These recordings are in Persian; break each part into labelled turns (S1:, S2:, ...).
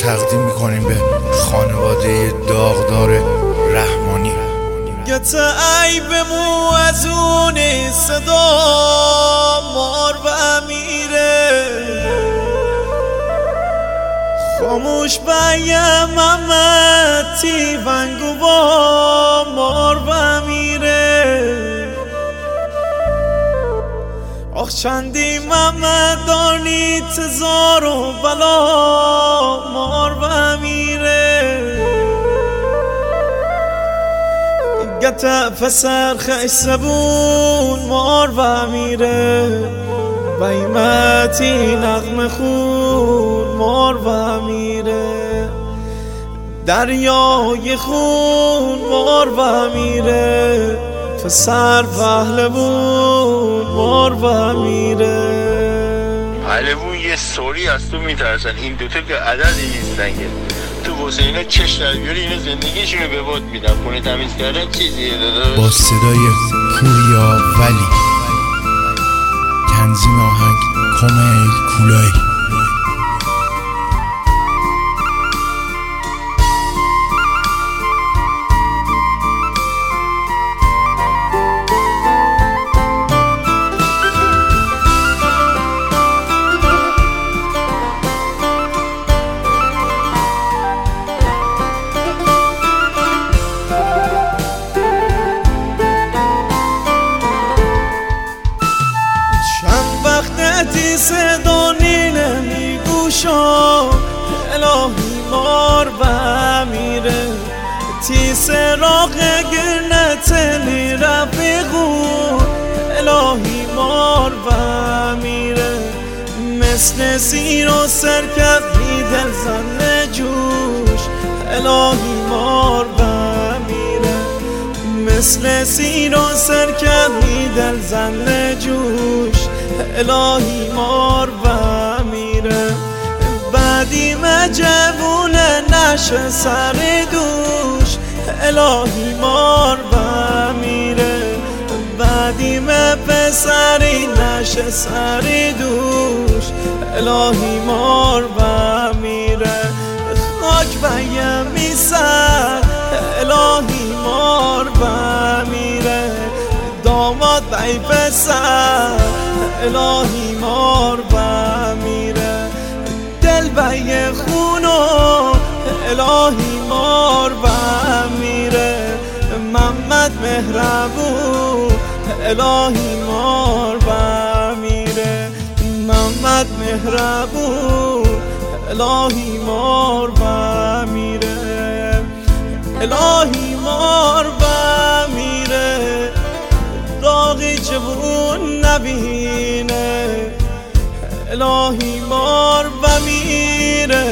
S1: تقدیم میکنیم به خانواده داغدار رحمانی.
S2: گت عیبمو از اون صدا مار و میره، خاموش بیم محمدی ونگو با مار و میره. آخ چندی محمد دانی تزار و بلا مار و میره. گت پسر خیسبون مار و میره، بیمتی نغم خون مار و میره. دریای خون مار و میره، پسر پهلوون مار و میره.
S3: پهلوون یه سوری از تو میترسن، این دوتا که عددی نیستن که تو واسه اینا چش در بیاری، اینا زندگیشونو به باد میدن. خونه تمیز کردن چیزیه داداش.
S1: با صدای پوریا ولی، تنظیم آهنگ کمیل کولای.
S2: صدا نمیگوشم الهی مار و میره. تی سراغ گرنتلی رفیقون الهی مار و میره. مثل سیر و سرکب دل زن جوش الهی مار و میره. مثل سیر و سرکب دل زن جوش الهی مار و میره. بعدی جوون نشه سر دوش الهی مار و میره. بعدی پسری نشه سر دوش الهی مار و میره. خاک بیم میسر الهی مار و میره. داماد بی پسر الهی مار و میره. دل بی خونو الهی مار و میره. محمد مهربون الهی مار و میره. محمد مهربون الهی مار و میره. الهی مار و میره. داغی جوون نبینه الهی مار و میره.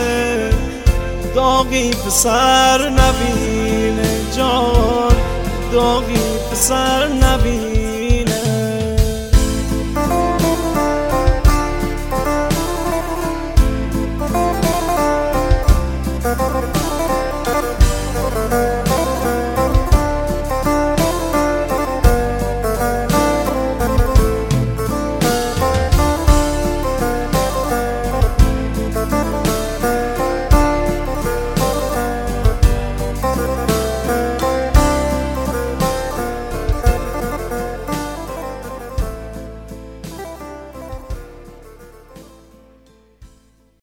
S2: داغی پسر نبینه جان، داغی پسر نبینه.